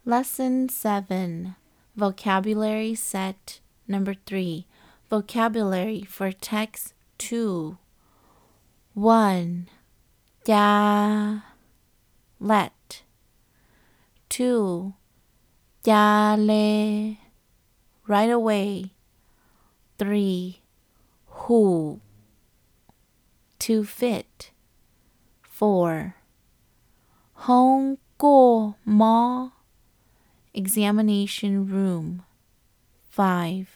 Lesson 7, Vocabulary Set Number 3, Vocabulary for Text 2. 1. Ya, let. 2. Ya le, right away. 3. Who, to fit. 4. Hong ko ma, examination room. 5.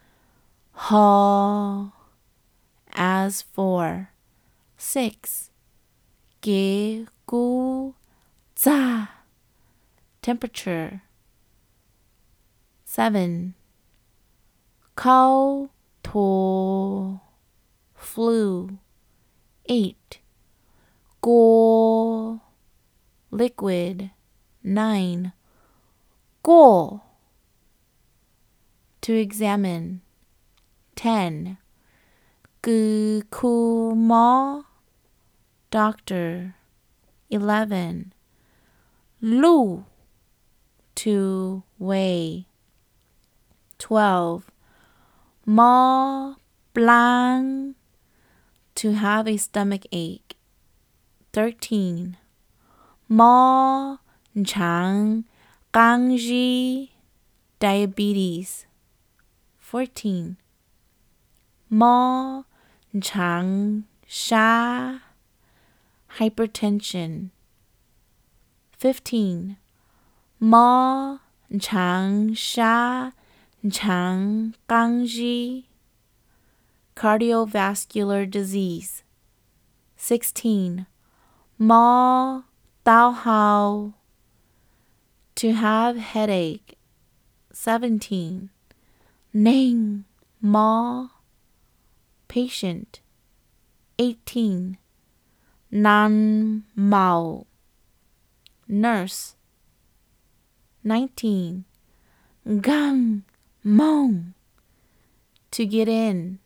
Ha, as for. 6. Ge gu za, temperature. 7. Kao to, flu. 8. Go, liquid. 9. Go, to examine. 10. Gu ku ma, doctor. 11. Lu, to weigh. 12. Ma blang, to have a stomach ache. 13. Ma chang gang ji, diabetes. 14. Ma chang sha, hypertension. 15. Ma chang sha chang gang ji, cardiovascular disease. 16. Ma dao hao, to have headache. 17. Ning ma, patient. 18. Nan mao, nurse. 19. Gang mong, to get in.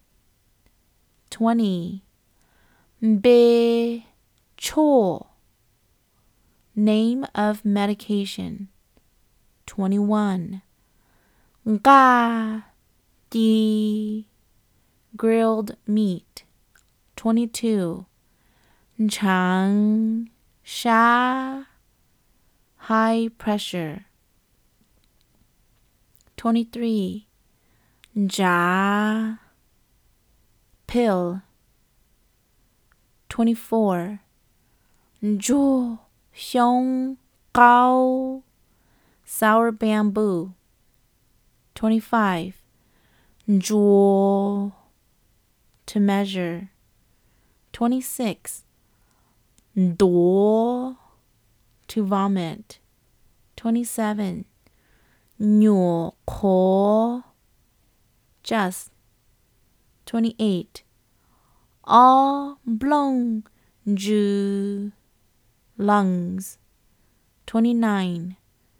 20. Be cho, name of medication. 21. Ga di, grilled meat. 22. Chang sha, high pressure. 23. Ja, pill. 24. Jo xiong gao, sour bamboo. 25. Jo, to measure. 26. Do, to vomit. 27. Nyo ko, just. 28. Oblong ju, lungs. 29.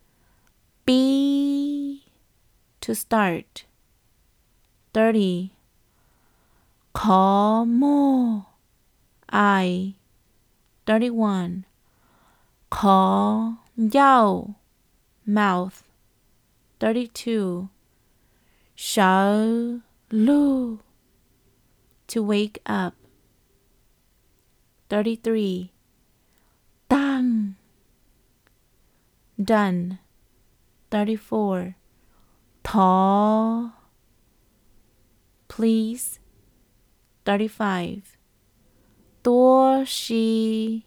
Be, to start. 30. Kamo, I. 31. Ka yao, mouth. 32. Shao lu, to wake up. 33. Dang, done. 34. Ta, please. 35. Do she,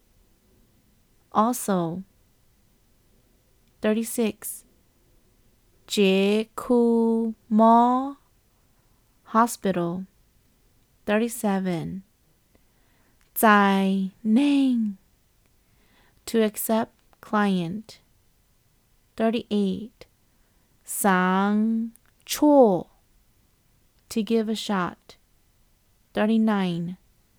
also. 36. Je ku ma, hospital. 37. Zai ning, to accept client. 38. Sang cho, to give a shot. 39.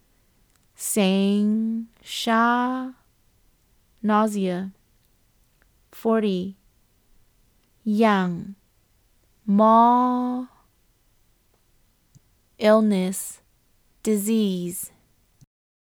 Sang sha, nausea. 40. Yang ma, illness, disease.